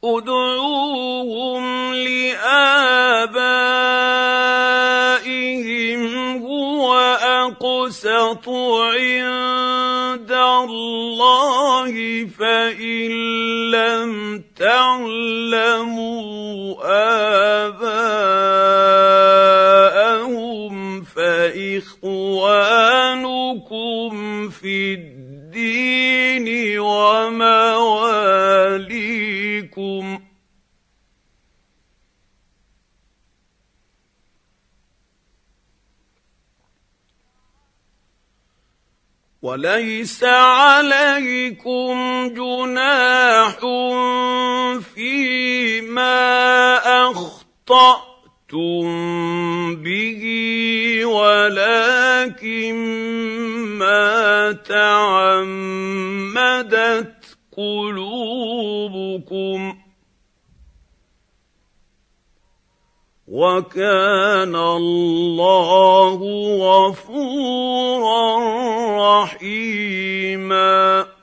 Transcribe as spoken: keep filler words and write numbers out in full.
ادْعُوهُمْ لِآبَائِهِمْ هُوَ أَقْسَطُ عِندَ اللَّهِ فَإِن لَّمْ تَعْلَمُوا آبَاءَهُمْ فَإِخْوَانُكُمْ فِي الدِّينِ وَمَوَالِيكُمْ ۚ وَلَيْسَ عَلَيْكُمْ جُنَاحٌ فِيمَا أَخْطَأْتُم بِهِ وَلَٰكِن مَّا تَعَمَّدَتْ قُلُوبُكُمْ ۚ وَكَانَ اللَّهُ غَفُورًا رَّحِيمًا.